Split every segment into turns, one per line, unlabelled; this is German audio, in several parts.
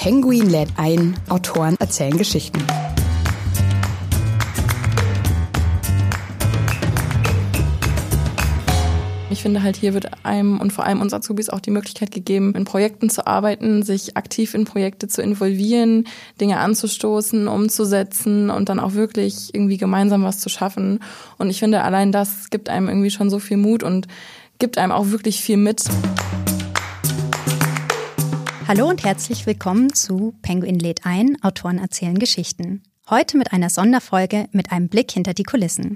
Penguin lädt ein, Autoren erzählen Geschichten.
Ich finde halt, hier wird einem und vor allem uns Azubis auch die Möglichkeit gegeben, in Projekten zu arbeiten, sich aktiv in Projekte zu involvieren, Dinge anzustoßen, umzusetzen und dann auch wirklich irgendwie gemeinsam was zu schaffen. Und ich finde, allein das gibt einem irgendwie schon so viel Mut und gibt einem auch wirklich viel mit.
Hallo und herzlich willkommen zu Penguin lädt ein, Autoren erzählen Geschichten. Heute mit einer Sonderfolge mit einem Blick hinter die Kulissen.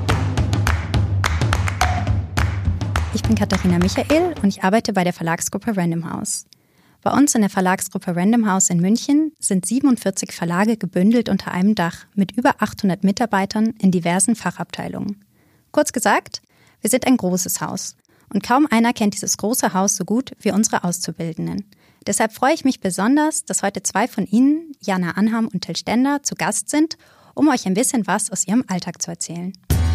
Ich bin Katharina Michael und ich arbeite bei der Verlagsgruppe Random House. Bei uns in der Verlagsgruppe Random House in München sind 47 Verlage gebündelt unter einem Dach mit über 800 Mitarbeitern in diversen Fachabteilungen. Kurz gesagt, wir sind ein großes Haus. Und kaum einer kennt dieses große Haus so gut wie unsere Auszubildenden. Deshalb freue ich mich besonders, dass heute zwei von Ihnen, Jana Anham und Till Stender, zu Gast sind, um euch ein bisschen was aus ihrem Alltag zu erzählen.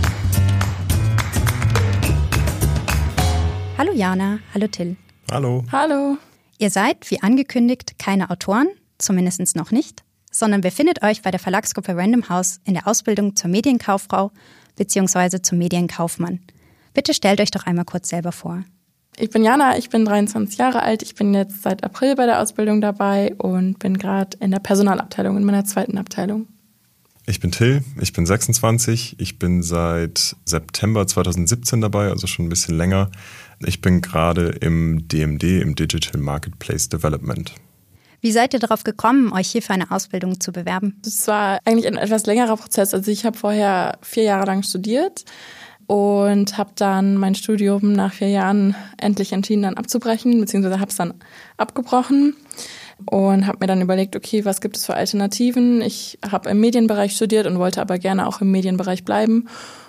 Hallo Jana, hallo Till.
Hallo.
Hallo.
Ihr seid, wie angekündigt, keine Autoren, zumindest noch nicht, sondern befindet euch bei der Verlagsgruppe Random House in der Ausbildung zur Medienkauffrau bzw. zum Medienkaufmann. Bitte stellt euch doch einmal kurz selber vor.
Ich bin Jana, ich bin 23 Jahre alt, ich bin jetzt seit April bei der Ausbildung dabei und bin gerade in der Personalabteilung, in meiner zweiten Abteilung.
Ich bin Till, ich bin 26, ich bin seit September 2017 dabei, also schon ein bisschen länger. Ich bin gerade im DMD, im Digital Marketplace Development.
Wie seid ihr darauf gekommen, euch hier für eine Ausbildung zu bewerben?
Es war eigentlich ein etwas längerer Prozess. Also ich habe vorher 4 Jahre lang studiert und habe dann mein Studium nach 4 Jahren endlich entschieden, dann abzubrechen, beziehungsweise habe es dann abgebrochen. Und habe mir dann überlegt, okay, was gibt es für Alternativen? Ich habe im Medienbereich studiert und wollte aber gerne auch im Medienbereich bleiben.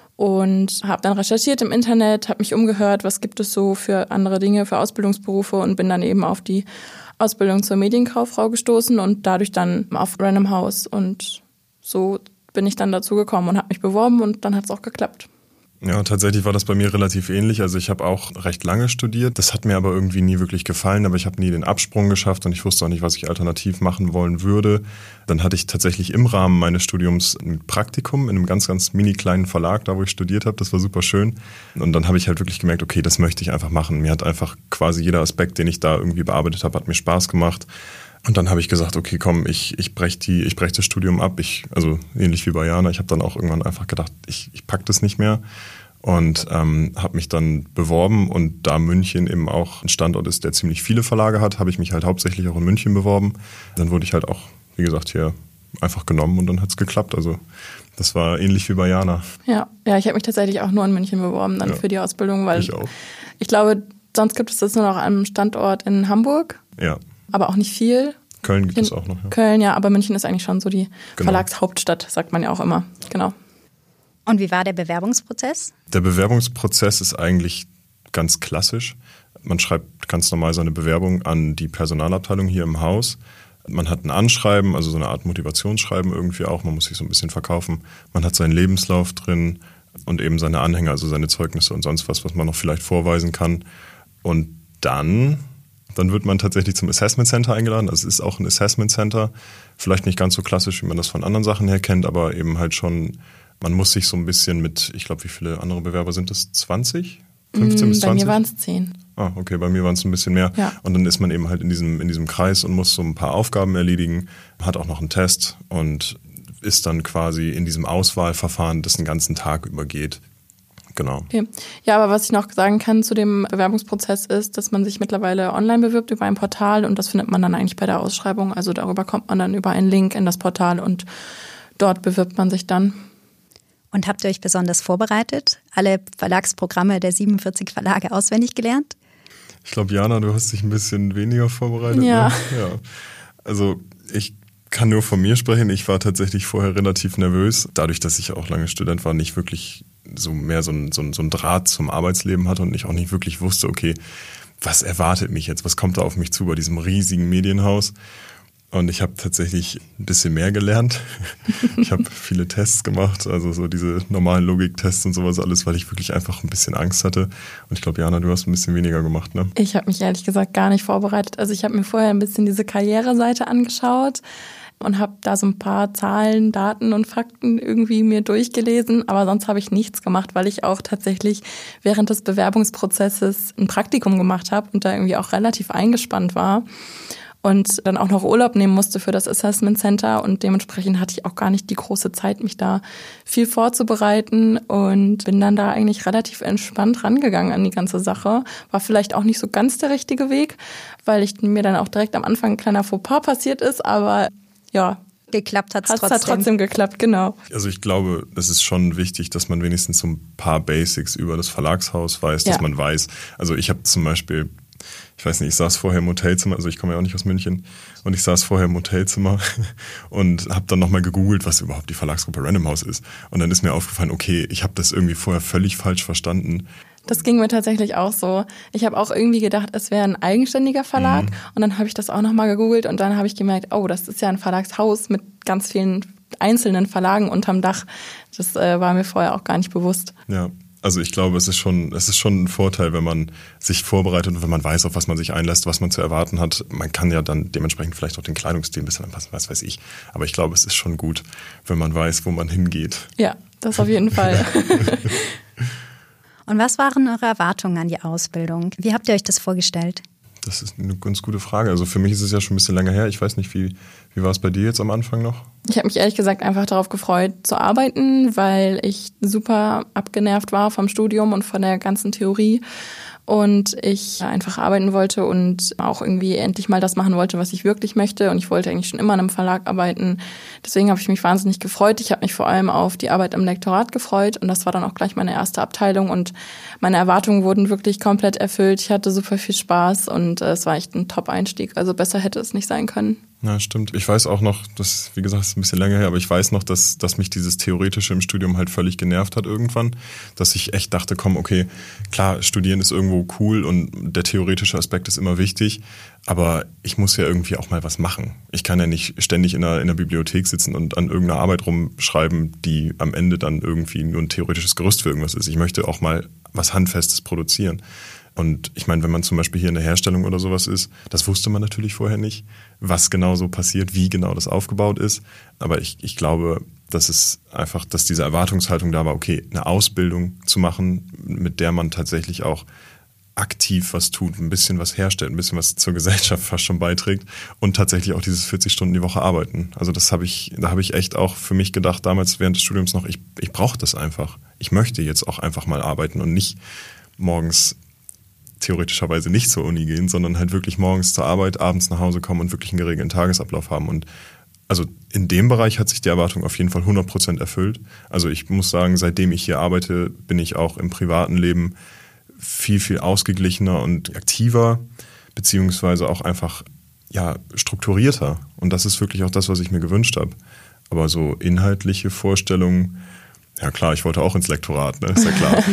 Und habe dann recherchiert im Internet, habe mich umgehört, was gibt es so für andere Dinge, für Ausbildungsberufe und bin dann eben auf die Ausbildung zur Medienkauffrau gestoßen und dadurch dann auf Random House. Und so bin ich dann dazu gekommen und habe mich beworben und dann hat es auch geklappt.
Ja, tatsächlich war das bei mir relativ ähnlich. Also ich habe auch recht lange studiert. Das hat mir aber irgendwie nie wirklich gefallen, aber ich habe nie den Absprung geschafft und ich wusste auch nicht, was ich alternativ machen wollen würde. Dann hatte ich tatsächlich im Rahmen meines Studiums ein Praktikum in einem ganz, ganz mini kleinen Verlag, da wo ich studiert habe. Das war super schön. Und dann habe ich halt wirklich gemerkt, okay, das möchte ich einfach machen. Mir hat einfach quasi jeder Aspekt, den ich da irgendwie bearbeitet habe, hat mir Spaß gemacht. Und dann habe ich gesagt, okay, komm, ich brech das Studium ab. Also ähnlich wie bei Jana, ich habe dann auch irgendwann einfach gedacht, ich pack das nicht mehr. Und habe mich dann beworben und da München eben auch ein Standort ist, der ziemlich viele Verlage hat, habe ich mich halt hauptsächlich auch in München beworben. Dann wurde ich halt auch, wie gesagt, hier einfach genommen und dann hat es geklappt. Also das war ähnlich wie bei Jana.
Ja, ich habe mich tatsächlich auch nur in München beworben dann für die Ausbildung, weil
ich auch.
Ich glaube, sonst gibt es das nur noch an einem Standort in Hamburg.
Ja.
Aber auch nicht viel.
Köln gibt es auch noch. Ja.
Köln, ja, aber München ist eigentlich schon so die Verlagshauptstadt, sagt man ja auch immer. Genau.
Und wie war der Bewerbungsprozess?
Der Bewerbungsprozess ist eigentlich ganz klassisch. Man schreibt ganz normal seine Bewerbung an die Personalabteilung hier im Haus. Man hat ein Anschreiben, also so eine Art Motivationsschreiben irgendwie auch. Man muss sich so ein bisschen verkaufen. Man hat seinen Lebenslauf drin und eben seine Anhänge, also seine Zeugnisse und sonst was man noch vielleicht vorweisen kann. Und dann wird man tatsächlich zum Assessment Center eingeladen. Also es ist auch ein Assessment Center. Vielleicht nicht ganz so klassisch, wie man das von anderen Sachen her kennt, aber eben halt schon, man muss sich so ein bisschen mit, ich glaube, wie viele andere Bewerber sind das? 20? 15 bis 20?
Bei mir waren es 10.
Ah, okay, bei mir waren es ein bisschen mehr.
Ja.
Und dann ist man eben halt in diesem Kreis und muss so ein paar Aufgaben erledigen, hat auch noch einen Test und ist dann quasi in diesem Auswahlverfahren, das den ganzen Tag übergeht. Genau.
Okay. Ja, aber was ich noch sagen kann zu dem Bewerbungsprozess ist, dass man sich mittlerweile online bewirbt über ein Portal und das findet man dann eigentlich bei der Ausschreibung. Also darüber kommt man dann über einen Link in das Portal und dort bewirbt man sich dann.
Und habt ihr euch besonders vorbereitet? Alle Verlagsprogramme der 47 Verlage auswendig gelernt?
Ich glaube, Jana, du hast dich ein bisschen weniger vorbereitet.
Ja.
Ne? Ja. Also ich kann nur von mir sprechen. Ich war tatsächlich vorher relativ nervös. Dadurch, dass ich auch lange Student war, nicht wirklich so ein Draht zum Arbeitsleben hatte und ich auch nicht wirklich wusste, okay, was erwartet mich jetzt? Was kommt da auf mich zu bei diesem riesigen Medienhaus? Und ich habe tatsächlich ein bisschen mehr gelernt. Ich habe viele Tests gemacht, also so diese normalen Logiktests und sowas alles, weil ich wirklich einfach ein bisschen Angst hatte. Und ich glaube, Jana, du hast ein bisschen weniger gemacht, ne?
Ich habe mich ehrlich gesagt gar nicht vorbereitet. Also ich habe mir vorher ein bisschen diese Karriereseite angeschaut und habe da so ein paar Zahlen, Daten und Fakten irgendwie mir durchgelesen. Aber sonst habe ich nichts gemacht, weil ich auch tatsächlich während des Bewerbungsprozesses ein Praktikum gemacht habe und da irgendwie auch relativ eingespannt war. Und dann auch noch Urlaub nehmen musste für das Assessment Center und dementsprechend hatte ich auch gar nicht die große Zeit, mich da viel vorzubereiten und bin dann da eigentlich relativ entspannt rangegangen an die ganze Sache. War vielleicht auch nicht so ganz der richtige Weg, weil mir dann auch direkt am Anfang ein kleiner Fauxpas passiert ist, aber ja.
Geklappt hat es trotzdem.
Hat trotzdem geklappt, genau.
Also ich glaube, es ist schon wichtig, dass man wenigstens so ein paar Basics über das Verlagshaus weiß, dass man weiß. Also ich habe zum Beispiel, ich weiß nicht, ich saß vorher im Hotelzimmer, also ich komme ja auch nicht aus München, und ich saß vorher im Hotelzimmer und habe dann nochmal gegoogelt, was überhaupt die Verlagsgruppe Random House ist. Und dann ist mir aufgefallen, okay, ich habe das irgendwie vorher völlig falsch verstanden.
Das ging mir tatsächlich auch so. Ich habe auch irgendwie gedacht, es wäre ein eigenständiger Verlag. Und dann habe ich das auch nochmal gegoogelt und dann habe ich gemerkt, oh, das ist ja ein Verlagshaus mit ganz vielen einzelnen Verlagen unterm Dach. Das war mir vorher auch gar nicht bewusst.
Ja. Also ich glaube, es ist schon ein Vorteil, wenn man sich vorbereitet und wenn man weiß, auf was man sich einlässt, was man zu erwarten hat. Man kann ja dann dementsprechend vielleicht auch den Kleidungsstil ein bisschen anpassen, was weiß ich. Aber ich glaube, es ist schon gut, wenn man weiß, wo man hingeht.
Ja, das auf jeden Fall.
Und was waren eure Erwartungen an die Ausbildung? Wie habt ihr euch das vorgestellt?
Das ist eine ganz gute Frage. Also für mich ist es ja schon ein bisschen länger her. Ich weiß nicht, wie war es bei dir jetzt am Anfang noch?
Ich habe mich ehrlich gesagt einfach darauf gefreut zu arbeiten, weil ich super abgenervt war vom Studium und von der ganzen Theorie. Und ich einfach arbeiten wollte und auch irgendwie endlich mal das machen wollte, was ich wirklich möchte. Und ich wollte eigentlich schon immer in einem Verlag arbeiten. Deswegen habe ich mich wahnsinnig gefreut. Ich habe mich vor allem auf die Arbeit im Lektorat gefreut. Und das war dann auch gleich meine erste Abteilung. Und meine Erwartungen wurden wirklich komplett erfüllt. Ich hatte super viel Spaß und es war echt ein Top-Einstieg. Also besser hätte es nicht sein können.
Ja, stimmt. Ich weiß auch noch, das, wie gesagt, ist ein bisschen länger her, aber ich weiß noch, dass mich dieses Theoretische im Studium halt völlig genervt hat irgendwann, dass ich echt dachte, komm, okay, klar, studieren ist irgendwo cool und der theoretische Aspekt ist immer wichtig, aber ich muss ja irgendwie auch mal was machen. Ich kann ja nicht ständig in einer Bibliothek sitzen und an irgendeiner Arbeit rumschreiben, die am Ende dann irgendwie nur ein theoretisches Gerüst für irgendwas ist. Ich möchte auch mal was Handfestes produzieren. Und ich meine, wenn man zum Beispiel hier in der Herstellung oder sowas ist, das wusste man natürlich vorher nicht, was genau so passiert, wie genau das aufgebaut ist. Aber ich glaube, dass diese Erwartungshaltung da war, okay, eine Ausbildung zu machen, mit der man tatsächlich auch aktiv was tut, ein bisschen was herstellt, ein bisschen was zur Gesellschaft fast schon beiträgt und tatsächlich auch dieses 40 Stunden die Woche arbeiten. Also da habe ich echt auch für mich gedacht, damals während des Studiums noch, ich brauche das einfach. Ich möchte jetzt auch einfach mal arbeiten und nicht morgens theoretischerweise nicht zur Uni gehen, sondern halt wirklich morgens zur Arbeit, abends nach Hause kommen und wirklich einen geregelten Tagesablauf haben. Und also in dem Bereich hat sich die Erwartung auf jeden Fall 100% erfüllt. Also ich muss sagen, seitdem ich hier arbeite, bin ich auch im privaten Leben viel, viel ausgeglichener und aktiver, beziehungsweise auch einfach strukturierter. Und das ist wirklich auch das, was ich mir gewünscht habe. Aber so inhaltliche Vorstellungen, ja klar, ich wollte auch ins Lektorat, ne? Ist ja klar.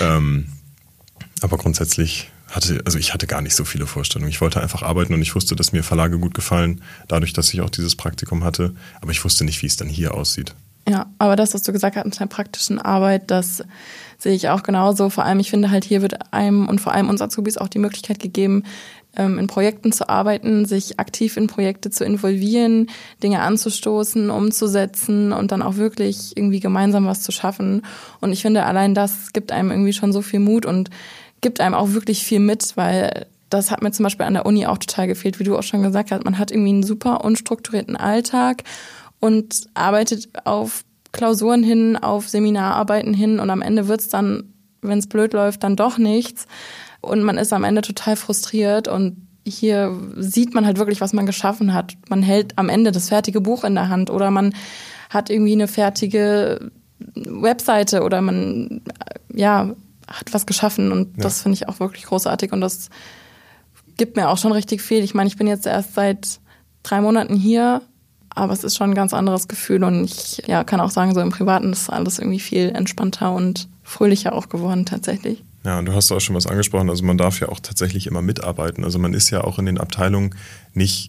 Aber grundsätzlich ich hatte gar nicht so viele Vorstellungen. Ich wollte einfach arbeiten und ich wusste, dass mir Verlage gut gefallen, dadurch, dass ich auch dieses Praktikum hatte. Aber ich wusste nicht, wie es dann hier aussieht.
Ja, aber das, was du gesagt hast mit der praktischen Arbeit, das sehe ich auch genauso. Vor allem, ich finde halt, hier wird einem und vor allem uns Azubis auch die Möglichkeit gegeben, in Projekten zu arbeiten, sich aktiv in Projekte zu involvieren, Dinge anzustoßen, umzusetzen und dann auch wirklich irgendwie gemeinsam was zu schaffen. Und ich finde, allein das gibt einem irgendwie schon so viel Mut und gibt einem auch wirklich viel mit, weil das hat mir zum Beispiel an der Uni auch total gefehlt, wie du auch schon gesagt hast. Man hat irgendwie einen super unstrukturierten Alltag und arbeitet auf Klausuren hin, auf Seminararbeiten hin und am Ende wird's dann, wenn es blöd läuft, dann doch nichts und man ist am Ende total frustriert und hier sieht man halt wirklich, was man geschaffen hat. Man hält am Ende das fertige Buch in der Hand oder man hat irgendwie eine fertige Webseite oder man hat was geschaffen und das finde ich auch wirklich großartig und das gibt mir auch schon richtig viel. Ich meine, ich bin jetzt erst seit 3 Monaten hier, aber es ist schon ein ganz anderes Gefühl und ich kann auch sagen, so im Privaten ist alles irgendwie viel entspannter und fröhlicher auch geworden tatsächlich.
Ja, und du hast auch schon was angesprochen, also man darf ja auch tatsächlich immer mitarbeiten. Also man ist ja auch in den Abteilungen nicht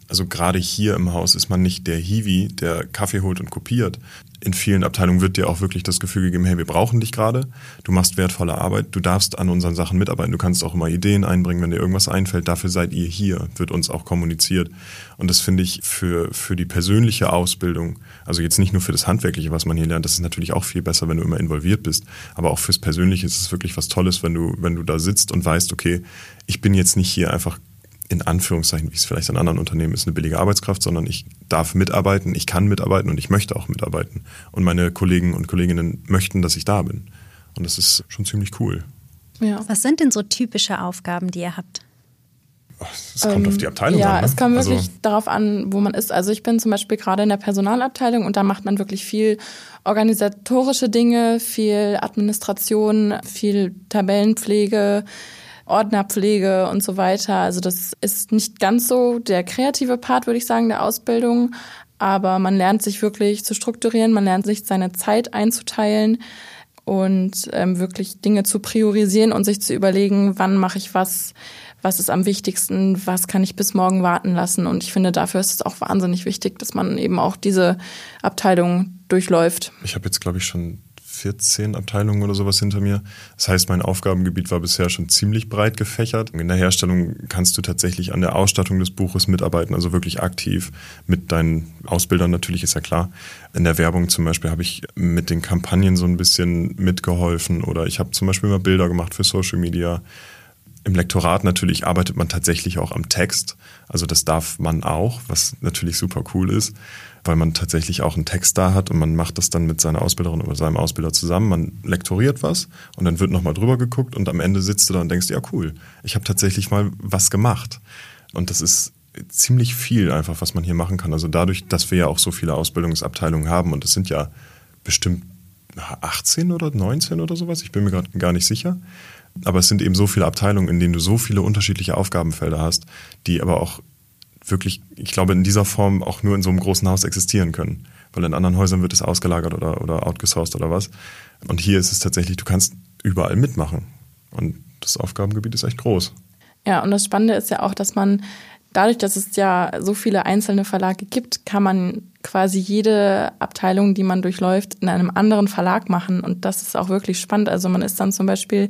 Also gerade hier im Haus ist man nicht der Hiwi, der Kaffee holt und kopiert. In vielen Abteilungen wird dir auch wirklich das Gefühl gegeben, hey, wir brauchen dich gerade, du machst wertvolle Arbeit, du darfst an unseren Sachen mitarbeiten, du kannst auch immer Ideen einbringen, wenn dir irgendwas einfällt, dafür seid ihr hier, wird uns auch kommuniziert. Und das finde ich für die persönliche Ausbildung, also jetzt nicht nur für das Handwerkliche, was man hier lernt, das ist natürlich auch viel besser, wenn du immer involviert bist, aber auch fürs Persönliche ist es wirklich was Tolles, wenn du da sitzt und weißt, okay, ich bin jetzt nicht hier einfach in Anführungszeichen, wie es vielleicht an anderen Unternehmen ist, eine billige Arbeitskraft, sondern ich darf mitarbeiten, ich kann mitarbeiten und ich möchte auch mitarbeiten. Und meine Kollegen und Kolleginnen möchten, dass ich da bin. Und das ist schon ziemlich cool.
Ja. Was sind denn so typische Aufgaben, die ihr habt?
Es kommt auf die Abteilung an.
Ja,
ne?
es kommt wirklich darauf an, wo man ist. Also ich bin zum Beispiel gerade in der Personalabteilung und da macht man wirklich viel organisatorische Dinge, viel Administration, viel Tabellenpflege, Ordnerpflege und so weiter. Also das ist nicht ganz so der kreative Part, würde ich sagen, der Ausbildung. Aber man lernt sich wirklich zu strukturieren, man lernt sich seine Zeit einzuteilen und wirklich Dinge zu priorisieren und sich zu überlegen, wann mache ich was ist am wichtigsten, was kann ich bis morgen warten lassen. Und ich finde, dafür ist es auch wahnsinnig wichtig, dass man eben auch diese Abteilung durchläuft.
Ich habe jetzt, glaube ich, schon 14 Abteilungen oder sowas hinter mir. Das heißt, mein Aufgabengebiet war bisher schon ziemlich breit gefächert. In der Herstellung kannst du tatsächlich an der Ausstattung des Buches mitarbeiten, also wirklich aktiv mit deinen Ausbildern natürlich, ist ja klar. In der Werbung zum Beispiel habe ich mit den Kampagnen so ein bisschen mitgeholfen oder ich habe zum Beispiel mal Bilder gemacht für Social Media. Im Lektorat natürlich arbeitet man tatsächlich auch am Text. Also das darf man auch, was natürlich super cool ist, weil man tatsächlich auch einen Text da hat und man macht das dann mit seiner Ausbilderin oder seinem Ausbilder zusammen. Man lektoriert was und dann wird nochmal drüber geguckt und am Ende sitzt du da und denkst, ja cool, ich habe tatsächlich mal was gemacht. Und das ist ziemlich viel einfach, was man hier machen kann. Also dadurch, dass wir ja auch so viele Ausbildungsabteilungen haben und es sind ja bestimmt 18 oder 19 oder sowas, ich bin mir gerade gar nicht sicher. Aber es sind eben so viele Abteilungen, in denen du so viele unterschiedliche Aufgabenfelder hast, die aber auch wirklich, ich glaube, in dieser Form auch nur in so einem großen Haus existieren können. Weil in anderen Häusern wird es ausgelagert oder outgesourced oder was. Und hier ist es tatsächlich, du kannst überall mitmachen. Und das Aufgabengebiet ist echt groß.
Ja, und das Spannende ist ja auch, dass man dadurch, dass es ja so viele einzelne Verlage gibt, kann man quasi jede Abteilung, die man durchläuft, in einem anderen Verlag machen. Und das ist auch wirklich spannend. Also man ist dann zum Beispiel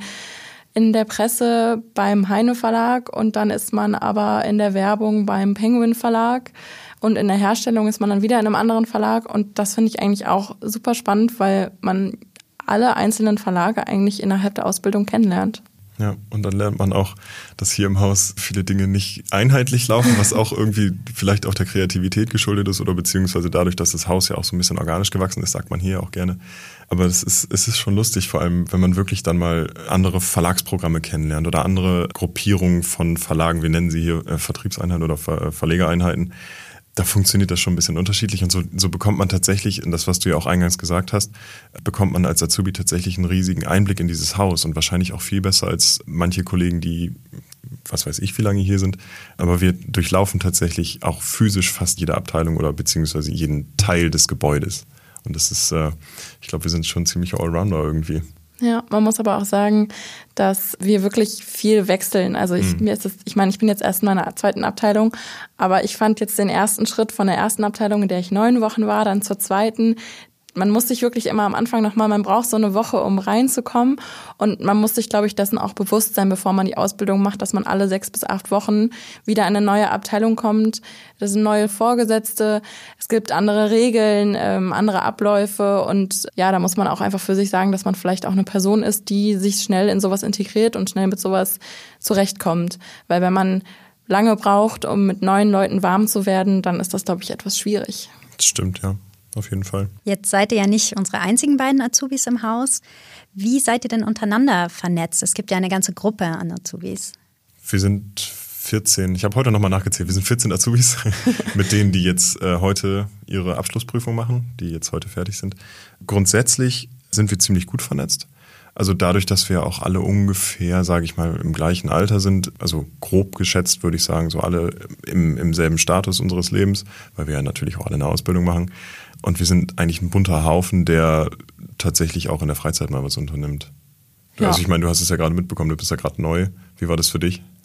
in der Presse beim Heine Verlag und dann ist man aber in der Werbung beim Penguin Verlag und in der Herstellung ist man dann wieder in einem anderen Verlag und das finde ich eigentlich auch super spannend, weil man alle einzelnen Verlage eigentlich innerhalb der Ausbildung kennenlernt.
Ja, und dann lernt man auch, dass hier im Haus viele Dinge nicht einheitlich laufen, was auch irgendwie vielleicht auch der Kreativität geschuldet ist oder beziehungsweise dadurch, dass das Haus ja auch so ein bisschen organisch gewachsen ist, sagt man hier auch gerne. Aber es ist schon lustig, vor allem, wenn man wirklich dann mal andere Verlagsprogramme kennenlernt oder andere Gruppierungen von Verlagen, wir nennen sie hier Vertriebseinheiten oder Verlegereinheiten. Da funktioniert das schon ein bisschen unterschiedlich und so bekommt man tatsächlich, und das, was du ja auch eingangs gesagt hast, bekommt man als Azubi tatsächlich einen riesigen Einblick in dieses Haus und wahrscheinlich auch viel besser als manche Kollegen, die, was weiß ich, wie lange hier sind. Aber wir durchlaufen tatsächlich auch physisch fast jede Abteilung oder beziehungsweise jeden Teil des Gebäudes. Und das ist, ich glaube, wir sind schon ziemlich Allrounder irgendwie.
Ja, man muss aber auch sagen, dass wir wirklich viel wechseln. Also ich bin jetzt erst in meiner zweiten Abteilung, aber ich fand jetzt den ersten Schritt von der ersten Abteilung, in der ich 9 Wochen war, dann zur zweiten. Man muss sich wirklich immer am Anfang nochmal, man braucht so eine Woche, um reinzukommen. Und man muss sich, glaube ich, dessen auch bewusst sein, bevor man die Ausbildung macht, dass man alle 6 bis 8 Wochen wieder in eine neue Abteilung kommt. Das sind neue Vorgesetzte, es gibt andere Regeln, andere Abläufe. Und ja, da muss man auch einfach für sich sagen, dass man vielleicht auch eine Person ist, die sich schnell in sowas integriert und schnell mit sowas zurechtkommt. Weil wenn man lange braucht, um mit neuen Leuten warm zu werden, dann ist das, glaube ich, etwas schwierig.
Das stimmt, ja. Auf jeden Fall.
Jetzt seid ihr ja nicht unsere einzigen beiden Azubis im Haus. Wie seid ihr denn untereinander vernetzt? Es gibt ja eine ganze Gruppe an Azubis.
Wir sind 14, ich habe heute nochmal nachgezählt, wir sind 14 Azubis, mit denen, die jetzt heute ihre Abschlussprüfung machen, die jetzt heute fertig sind. Grundsätzlich sind wir ziemlich gut vernetzt. Also dadurch, dass wir auch alle ungefähr, sage ich mal, im gleichen Alter sind, also grob geschätzt würde ich sagen, so alle im selben Status unseres Lebens, weil wir ja natürlich auch alle eine Ausbildung machen. Und wir sind eigentlich ein bunter Haufen, der tatsächlich auch in der Freizeit mal was unternimmt. Ja. Also ich meine, du hast es ja gerade mitbekommen, du bist ja gerade neu. Wie war das für dich?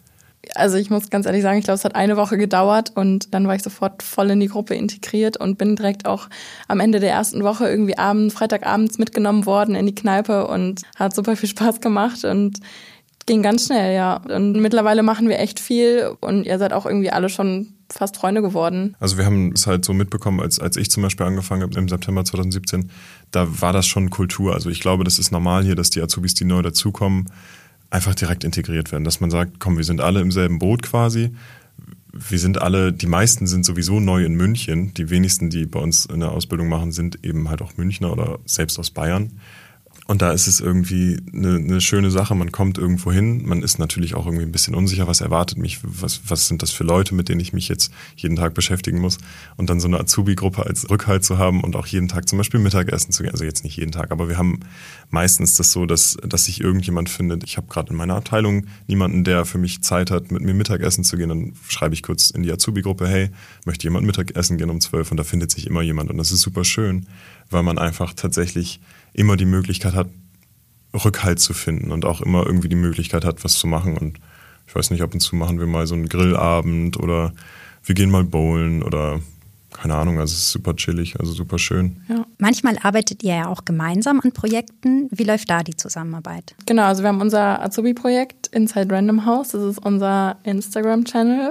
Also ich muss ganz ehrlich sagen, ich glaube, es hat eine Woche gedauert und dann war ich sofort voll in die Gruppe integriert und bin direkt auch am Ende der ersten Woche irgendwie Freitagabends mitgenommen worden in die Kneipe und hat super viel Spaß gemacht und ging ganz schnell, ja. Und mittlerweile machen wir echt viel und ihr seid auch irgendwie alle schon fast Freunde geworden.
Also wir haben es halt so mitbekommen, als ich zum Beispiel angefangen habe im September 2017, da war das schon Kultur. Also ich glaube, das ist normal hier, dass die Azubis, die neu dazukommen, einfach direkt integriert werden. Dass man sagt, komm, wir sind alle im selben Boot quasi. Wir sind alle, die meisten sind sowieso neu in München. Die wenigsten, die bei uns eine Ausbildung machen, sind eben halt auch Münchner oder selbst aus Bayern. Und da ist es irgendwie eine schöne Sache. Man kommt irgendwo hin. Man ist natürlich auch irgendwie ein bisschen unsicher. Was erwartet mich? Was sind das für Leute, mit denen ich mich jetzt jeden Tag beschäftigen muss? Und dann so eine Azubi-Gruppe als Rückhalt zu haben und auch jeden Tag zum Beispiel Mittagessen zu gehen. Also jetzt nicht jeden Tag, aber wir haben meistens das so, dass sich irgendjemand findet. Ich habe gerade in meiner Abteilung niemanden, der für mich Zeit hat, mit mir Mittagessen zu gehen. Dann schreibe ich kurz in die Azubi-Gruppe, hey, möchte jemand Mittagessen gehen um 12? Und da findet sich immer jemand. Und das ist super schön, weil man einfach tatsächlich immer die Möglichkeit hat, Rückhalt zu finden und auch immer irgendwie die Möglichkeit hat, was zu machen. Und ich weiß nicht, ab und zu machen wir mal so einen Grillabend oder wir gehen mal bowlen oder keine Ahnung, also es ist super chillig, also super schön.
Ja. Manchmal arbeitet ihr ja auch gemeinsam an Projekten. Wie läuft da die Zusammenarbeit?
Genau, also wir haben unser Azubi-Projekt Inside Random House, das ist unser Instagram-Channel.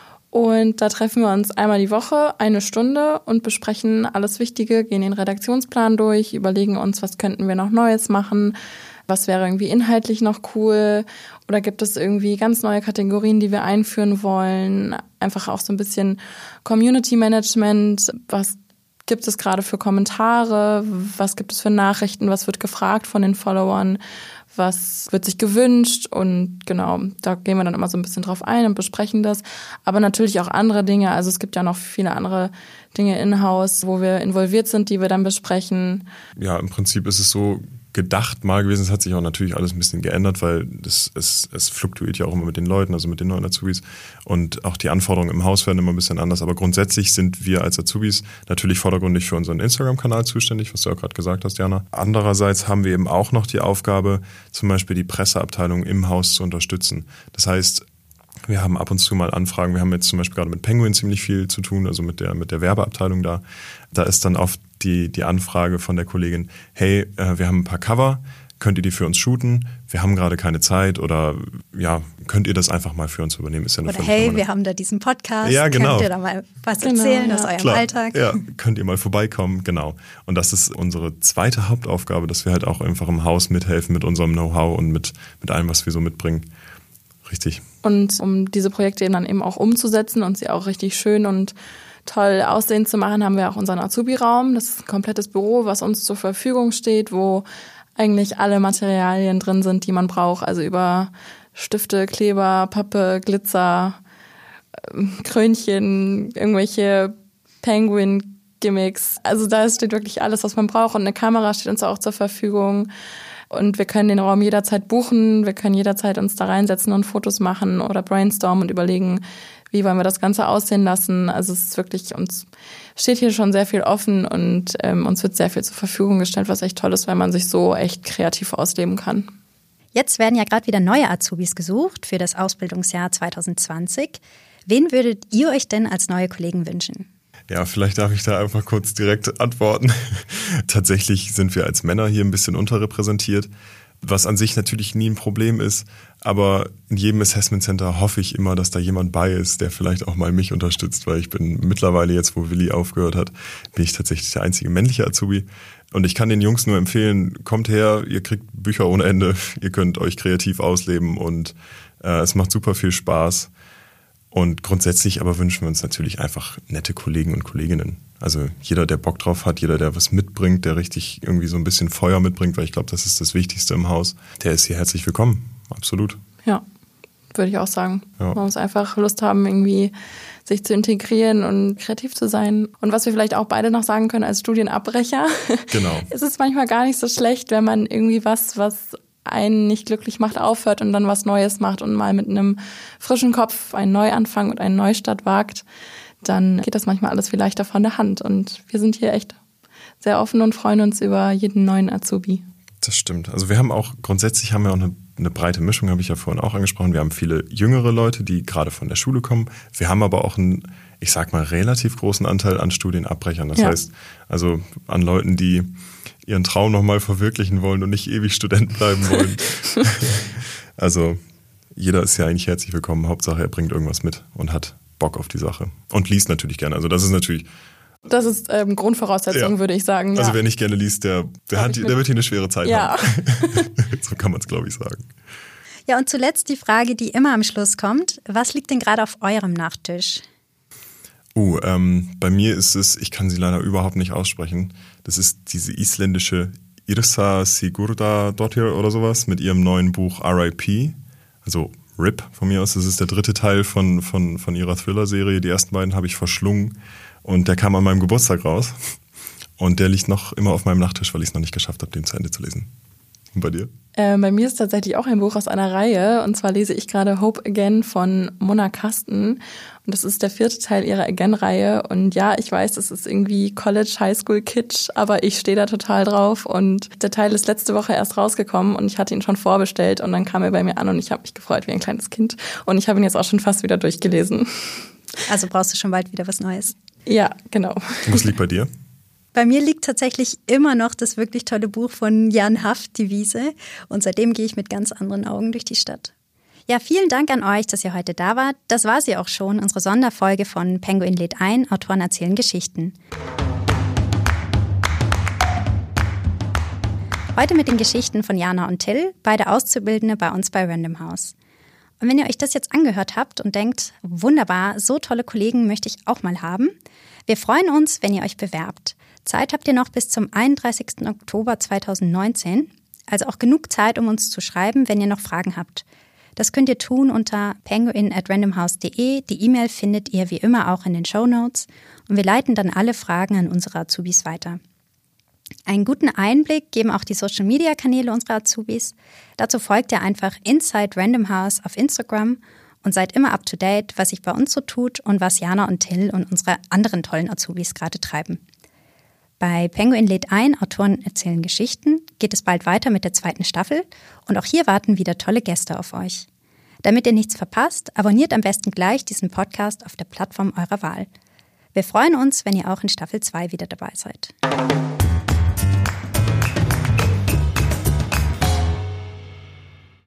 Und da treffen wir uns einmal die Woche, 1 Stunde und besprechen alles Wichtige, gehen den Redaktionsplan durch, überlegen uns, was könnten wir noch Neues machen, was wäre irgendwie inhaltlich noch cool oder gibt es irgendwie ganz neue Kategorien, die wir einführen wollen. Einfach auch so ein bisschen Community Management, was gibt es gerade für Kommentare, was gibt es für Nachrichten, was wird gefragt von den Followern, was wird sich gewünscht und genau, da gehen wir dann immer so ein bisschen drauf ein und besprechen das. Aber natürlich auch andere Dinge, also es gibt ja noch viele andere Dinge in-house, wo wir involviert sind, die wir dann besprechen.
Ja, im Prinzip ist es so gedacht mal gewesen. Es hat sich auch natürlich alles ein bisschen geändert, weil es fluktuiert ja auch immer mit den Leuten, also mit den neuen Azubis. Und auch die Anforderungen im Haus werden immer ein bisschen anders. Aber grundsätzlich sind wir als Azubis natürlich vordergründig für unseren Instagram-Kanal zuständig, was du ja gerade gesagt hast, Jana. Andererseits haben wir eben auch noch die Aufgabe, zum Beispiel die Presseabteilung im Haus zu unterstützen. Das heißt, wir haben ab und zu mal Anfragen. Wir haben jetzt zum Beispiel gerade mit Penguin ziemlich viel zu tun, also mit der Werbeabteilung da. Da ist dann oft die Anfrage von der Kollegin, hey, wir haben ein paar Cover, könnt ihr die für uns shooten? Wir haben gerade keine Zeit oder ja, könnt ihr das einfach mal für uns übernehmen? Ist ja eine
oder hey, wir haben da diesen Podcast,
ja, genau.
Könnt ihr da mal was erzählen aus eurem Alltag?
Ja, könnt ihr mal vorbeikommen, genau. Und das ist unsere zweite Hauptaufgabe, dass wir halt auch einfach im Haus mithelfen mit unserem Know-how und mit allem, was wir so mitbringen. Richtig.
Und um diese Projekte dann eben auch umzusetzen und sie auch richtig schön und toll aussehend zu machen, haben wir auch unseren Azubi-Raum. Das ist ein komplettes Büro, was uns zur Verfügung steht, wo eigentlich alle Materialien drin sind, die man braucht. Also über Stifte, Kleber, Pappe, Glitzer, Krönchen, irgendwelche Penguin-Gimmicks. Also da steht wirklich alles, was man braucht. Und eine Kamera steht uns auch zur Verfügung. Und wir können den Raum jederzeit buchen, wir können jederzeit uns da reinsetzen und Fotos machen oder brainstormen und überlegen, wie wollen wir das Ganze aussehen lassen. Also es ist wirklich, uns steht hier schon sehr viel offen und uns wird sehr viel zur Verfügung gestellt, was echt toll ist, weil man sich so echt kreativ ausleben kann.
Jetzt werden ja gerade wieder neue Azubis gesucht für das Ausbildungsjahr 2020. Wen würdet ihr euch denn als neue Kollegen wünschen?
Ja, vielleicht darf ich da einfach kurz direkt antworten. Tatsächlich sind wir als Männer hier ein bisschen unterrepräsentiert, was an sich natürlich nie ein Problem ist. Aber in jedem Assessment Center hoffe ich immer, dass da jemand bei ist, der vielleicht auch mal mich unterstützt, weil ich bin mittlerweile jetzt, wo Willi aufgehört hat, bin ich tatsächlich der einzige männliche Azubi. Und ich kann den Jungs nur empfehlen, kommt her, ihr kriegt Bücher ohne Ende, ihr könnt euch kreativ ausleben und es macht super viel Spaß. Und grundsätzlich aber wünschen wir uns natürlich einfach nette Kollegen und Kolleginnen. Also jeder, der Bock drauf hat, jeder, der was mitbringt, der richtig irgendwie so ein bisschen Feuer mitbringt, weil ich glaube, das ist das Wichtigste im Haus, der ist hier herzlich willkommen. Absolut.
Ja, würde ich auch sagen. Ja. Man muss einfach Lust haben, irgendwie sich zu integrieren und kreativ zu sein. Und was wir vielleicht auch beide noch sagen können als Studienabbrecher,
genau.
Es ist manchmal gar nicht so schlecht, wenn man irgendwie was einen nicht glücklich macht, aufhört und dann was Neues macht und mal mit einem frischen Kopf einen Neuanfang und einen Neustart wagt, dann geht das manchmal alles viel leichter von der Hand. Und wir sind hier echt sehr offen und freuen uns über jeden neuen Azubi.
Das stimmt. Also wir haben auch, grundsätzlich haben wir auch eine eine breite Mischung, habe ich ja vorhin auch angesprochen. Wir haben viele jüngere Leute, die gerade von der Schule kommen. Wir haben aber auch einen, ich sag mal, relativ großen Anteil an Studienabbrechern. Das heißt, also an Leuten, die ihren Traum nochmal verwirklichen wollen und nicht ewig Student bleiben wollen. Also jeder ist ja eigentlich herzlich willkommen. Hauptsache, er bringt irgendwas mit und hat Bock auf die Sache. Und liest natürlich gerne. Also das ist natürlich...
Das ist Grundvoraussetzung, würde ich sagen. Ja.
Also wer nicht gerne liest, der wird hier eine schwere Zeit haben. So kann man es, glaube ich, sagen.
Ja, und zuletzt die Frage, die immer am Schluss kommt. Was liegt denn gerade auf eurem Nachttisch?
Bei mir ist es, ich kann sie leider überhaupt nicht aussprechen, das ist diese isländische Yrsa Sigurdardóttir oder sowas mit ihrem neuen Buch R.I.P., also RIP von mir aus. Das ist der 3. Teil von ihrer Thriller-Serie. Die ersten beiden habe ich verschlungen. Und der kam an meinem Geburtstag raus. Und der liegt noch immer auf meinem Nachttisch, weil ich es noch nicht geschafft habe, den zu Ende zu lesen. Und bei dir?
Bei mir ist tatsächlich auch ein Buch aus einer Reihe. Und zwar lese ich gerade Hope Again von Mona Kasten. Und das ist der 4. Teil ihrer Again-Reihe. Und ja, ich weiß, das ist irgendwie College, Highschool, Kitsch, aber ich stehe da total drauf. Und der Teil ist letzte Woche erst rausgekommen und ich hatte ihn schon vorbestellt. Und dann kam er bei mir an und ich habe mich gefreut wie ein kleines Kind. Und ich habe ihn jetzt auch schon fast wieder durchgelesen.
Also brauchst du schon bald wieder was Neues?
Ja, genau.
Was liegt bei dir?
Bei mir liegt tatsächlich immer noch das wirklich tolle Buch von Jan Haft, Die Wiese. Und seitdem gehe ich mit ganz anderen Augen durch die Stadt. Ja, vielen Dank an euch, dass ihr heute da wart. Das war sie auch schon, unsere Sonderfolge von Penguin lädt ein, Autoren erzählen Geschichten. Heute mit den Geschichten von Jana und Till, beide Auszubildende bei uns bei Random House. Und wenn ihr euch das jetzt angehört habt und denkt, wunderbar, so tolle Kollegen möchte ich auch mal haben, wir freuen uns, wenn ihr euch bewerbt. Zeit habt ihr noch bis zum 31. Oktober 2019, also auch genug Zeit, um uns zu schreiben, wenn ihr noch Fragen habt. Das könnt ihr tun unter penguin@randomhouse.de. Die E-Mail findet ihr wie immer auch in den Shownotes und wir leiten dann alle Fragen an unsere Azubis weiter. Einen guten Einblick geben auch die Social-Media-Kanäle unserer Azubis. Dazu folgt ihr einfach Inside Random House auf Instagram und seid immer up to date, was sich bei uns so tut und was Jana und Till und unsere anderen tollen Azubis gerade treiben. Bei Penguin lädt ein, Autoren erzählen Geschichten, geht es bald weiter mit der 2. Staffel und auch hier warten wieder tolle Gäste auf euch. Damit ihr nichts verpasst, abonniert am besten gleich diesen Podcast auf der Plattform eurer Wahl. Wir freuen uns, wenn ihr auch in Staffel 2 wieder dabei seid.